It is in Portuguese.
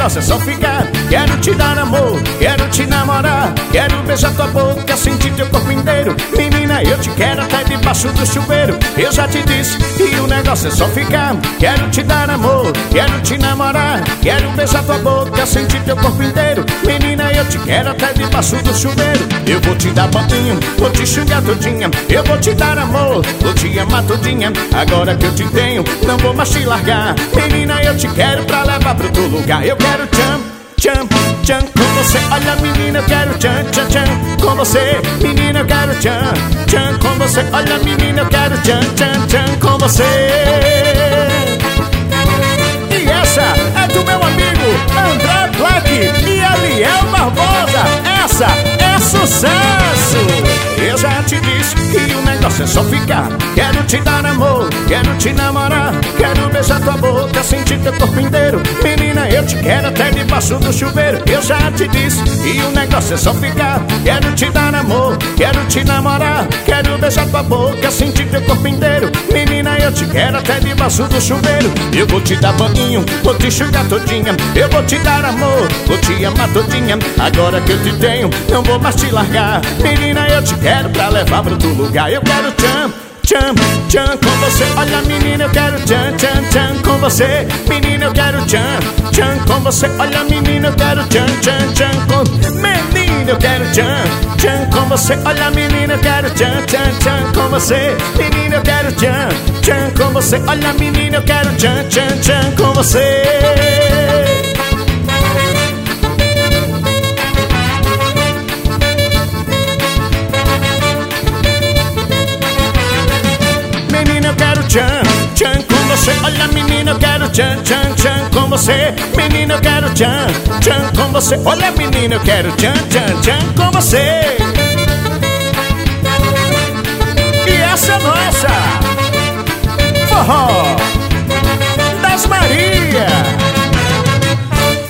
negócio é só ficar. Quero te dar amor, quero te namorar, quero beijar tua boca, sentir teu corpo inteiro. Menina, eu te quero até debaixo do chuveiro. Eu já te disse que o negócio é só ficar. Quero te dar amor, quero te namorar, quero beijar tua boca, sentir teu corpo inteiro. Menina, eu te quero até debaixo do chuveiro. Eu vou te dar banho, vou te enxugar todinha. Eu vou te dar amor, vou te amar todinha. Agora que eu te tenho, não vou mais te largar. Menina, eu te quero pra levar pro teu lugar. Eu quero tchan, tchan, tchan com você. Olha menina, eu quero tchan, tchan, tchan com você. Menina, eu quero tchan, tchan com você. Olha menina, eu quero tchan, tchan, tchan com você. E essa é do meu amigo André Black e Eliel Barbosa. Essa é sucesso! Eu já te disse que o negócio é só ficar. Quero te dar amor, quero te namorar, quero beijar tua boca, sentir teu corpo inteiro. Menina, eu te quero até debaixo do chuveiro. Eu já te disse que o negócio é só ficar. Quero te dar amor, quero te namorar, quero beijar tua boca, sentir teu corpo inteiro. Menina, eu te quero até debaixo do chuveiro. Eu vou te dar banho, vou te enxugar todinha. Eu vou te dar amor, vou te amar todinha. Agora que eu te tenho, não vou mais te largar. Menina, eu te quero pra levar pro teu lugar. Eu quero tchan, tchan, tchan com você. Olha menina, eu quero tchan, tchan, tchan com você. Menina, eu quero tchan, tchan com você. Olha menina, eu quero tchan, tchan, tchan com... Menina, eu quero tchan, tchan com você. Olha menina, eu quero tchan, tchan, tchan com você. Menina, eu quero tchan, tchan com você. Olha menina, eu quero tchan, tchan, tchan com você. Tchan, tchan com você. Olha menina, eu quero tchan, tchan, tchan com você. Menina, eu quero tchan, tchan com você. Olha menina, eu quero tchan, tchan, tchan com você. E essa é nossa Forró das Marias.